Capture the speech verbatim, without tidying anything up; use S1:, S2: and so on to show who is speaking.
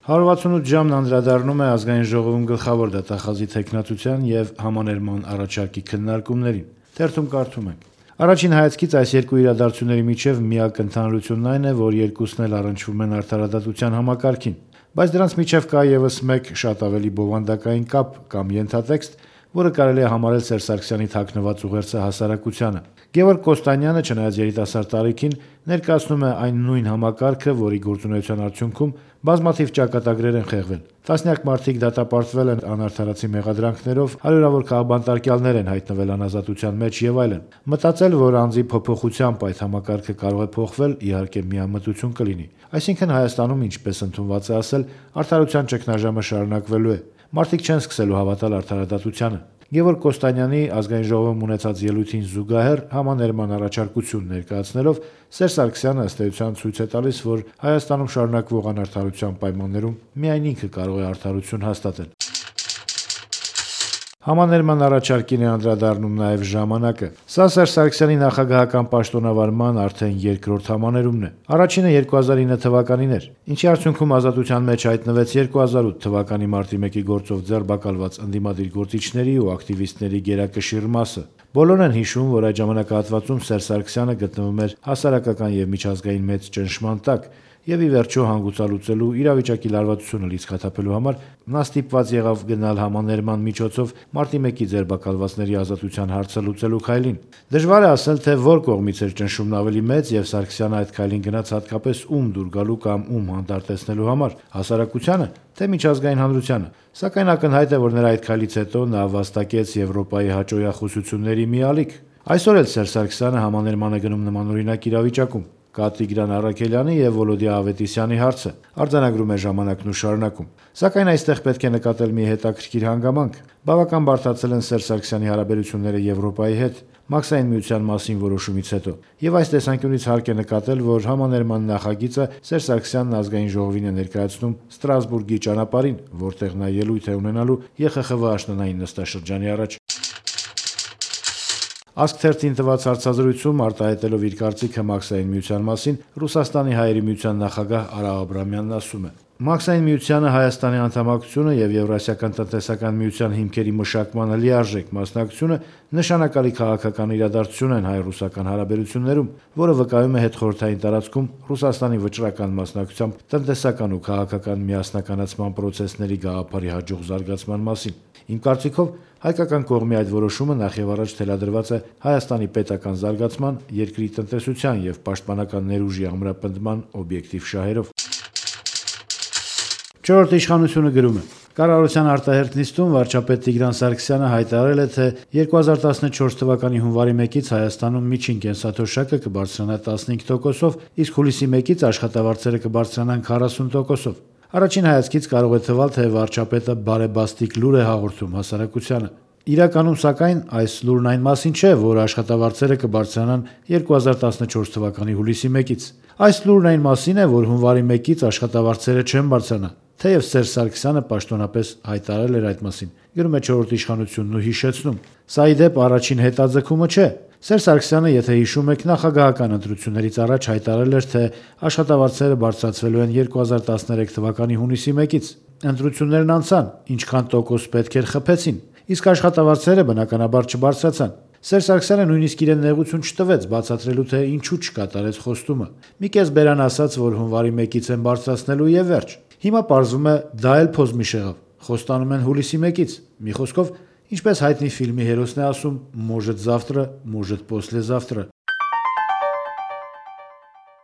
S1: հարյուր վաթսունութ ժամն անդրադառնում է Ազգային ժողովում գլխավոր դատախազի թեկնածության եւ համաներման առաջարկի քննարկումներին։ Թերթում կարդում ենք. Առաջին հայացքից այս երկու իրադարձությունների միջև միակ ընդհանրությունն այն է, որ երկուսն էլ առնչվում են արդարադատության համակարգին, բայց դրանց միջև կա եւս մեկ շատ ավելի բովանդակային կապ կամ ենթատեքստ, որը կարելի է համարել Սերժ Սարգսյանի թաքնված ուղերձը հասարակությանը։ Գևորգ Կոստանյանը, չնայած երիտասարդ տարիքին, ներկայացնում է այն նույն համակարգը, որի գործունեության արդյունքում բազմաթիվ ճակատագրեր են խեղվել։ Տասնյակ մարդիկ դատապարտվել են անարդարացի մեղադրանքներով, հարյուրավոր քաղբանտարկյալներ են հայտնվել անազատության մեջ եւ այլն։ Մտածել, որ անձի փոփոխությամբ այդ համակարգը կարող է փոխվել, իհարկե միամտություն կլինի։ Այսինքն Հայաստանում, ինչպես ընդունված է ասել, արդարության ճգնաժամը շարունակվելու է։ Մարդիկ չեն սկսելու հավատալ արդարադատությանը։ Գևորգ Կոստանյանի Ազգային ժողովում ունեցած ելույթին զուգահեռ համաներման առաջարկություն ներկայացնելով Սերժ Սարգսյանը ըստ էության ցույց է տալիս, որ Հայաստանում շարունակվող անարդարության պայմաններում միայն ինքը կարող է արդարություն հաստատել։ Համաներման առաջարկին է անդրադառնում նաև «Ժամանակը»։ Սա Սերժ Սարգսյանի նախագահական պաշտոնավարման արդեն երկրորդ համաներումն է։ Առաջինը երկու հազար ինը թվականին էր, ինչի արդյունքում ազատության մեջ հայտնվեց երկու հազար ութ թվականի մարտի մեկի գործով ձերբակալված ընդդիմադիր գործիչների ու ակտիվիստների գերակշիռ մասը։ Բոլորն են հիշում, որ այդ ժամանակահատվածում Սերժ Սարգսյանը գտնվում էր հասարակական եւ միջազգային մեծ ճնշման տակ, եւ ի վերջո հանգուցալուծելու իրավիճակի լարվածությունը լիցքաթափելու համար նա ստիպված եղավ գնալ համաներման միջոցով մարտի մեկի ձերբակալվածների ազատության հարցը լուծելու քայլին։ Դժվար է ասել, թե որ կողմից էր ճնշումն ավելի մեծ եւ Սարգսյանը այդ քայլին գնաց հատկապես ում դուր գալու կամ ում հանդարտեցնելու համար՝ հասարակությանը, թե միջազգային հանրությանը։ Սակայն ակնհայտ է, որ նրա այդ քայլից հետո նա վաստակեց Եվրոպայի հաճոյախոսությունների մի ալիք։ Այսօր էլ Սերժ Սարգսյանը համաներման է գնում նմանօրինակ իրավիճակում։ Կա Տիգրան Առաքելյանի եւ Վոլոդիա Ավետիսյանի հարցը, արձանագրում է «Ժամանակն» ու շարունակում։ Սակայն այստեղ պետք է նկատել մի հետաքրքիր հանգամանք։ Բավական բարդացել են Սերժ Սարգսյանի հարաբերությունները Եվրոպայի հետ Մաքսային միության մասին որոշումից հետո։ Եւ այս տեսանկյունից հարկ է նկատել, որ համաներման նախագիծը Սերժ Սարգսյանն Ազգային ժողովին է ներկայացնում Ստրասբուրգի ճանապարհին, որտեղ նա ելույթ է ունենալու Ե Խ Խ V աշնանային նստաշրջանի առաջ։ Ազգ թերթին տված հարցազրույցում արտահայտելով իր կարծիքը Մաքսային միության մասին, Ռուսաստանի հայերի միության նախագահ Արա Աբրամյանն ասում է. Մաքսային միությանը Հայաստանի անդամակցությունը եւ Եվրասիական տնտեսական միության հիմքերի մշակմանը լիարժեք մասնակցությունը նշանակալի քաղաքական իրադարձություն են հայ-ռուսական հարաբերություններում, որը վկայում է հետխորհրդային տարածքում Ռուսաստանի վճռական մասնակցությամբ տնտեսական ու քաղաքական միասնականացման պրոցեսների գաղափարի հաջող զարգացման մասին։ Իմ կարծիքով հայկական կողմի այդ որոշումը նախևառաջ թելադրված է Հայաստանի պետական զարգացման, երկրի տնտեսության եւ պաշտպանական ներուժի ամրապնդման օբյեկտիվ շահերով։ Չորրորդ իշխանությունը գրում է. Կառավարության արտահերթ նիստում վարչապետ Տիգրան Սարգսյանը հայտարարել է, թե երկու հազար տասնչորս թվականի հունվարի մեկից Հայաստանում միջին կենսաթոշակը կբարձրանա տասնհինգ տոկոսով, իսկ հուլիսի մեկից աշխատավարձերը կբարձրանան քառասուն տոկոսով։ Առաջին հայացքից կարող է թվալ, թե վարչապետը բարեբաստիկ լուր է հաղորդում հասարակությանը։ Իրականում, սակայն, այս լուրն այն մասին չէ, որ աշխատավարձերը կբարձրանան երկու հազար տասնչորս թվականի հուլիսի մեկից։ Այս լուրն այն մասին է, որ հունվարի մեկից աշխատավարձերը չեն բարձրանա, թեև Սերժ Սարգսյանը պաշտոնապես հայտարարել էր այդ մասին։ Գրում է չորրորդ իշխանությունն ու հիշեցնում. Սա ի դեպ առաջին հետաձգումը չէ։ Սերժ Սարգսյանը, եթե հիշում եք, նախագահական ընտրություններից առաջ հայտարարել էր, թե աշխատավարձերը բարձրացվելու են երկու հազար տասներեք թվականի հունիսի մեկից։ Ընտրություններն անցան, ինչքան տոկոս պետք էր խփեցին, իսկ աշխատավարձերը բնականաբար չբարձրացան։ Սերժ Սարգսյանը նույնիսկ իրեն նեղություն չտվեց բացատրելու, թե ինչու չկատարեց խոստումը։ Մի կես բերան ասաց, որ հունվարի մեկից են բարձրացնելու եւ վերջ։ Հիմա պարզվում է, դա էլ փոզմիշ եղավ։ Խոստանում են հուլիսի մեկից։ Մի խոսքով, ինչպես հայտնի ֆիլմի հերոսն է ասում, «Может завтра, может послезавтра»։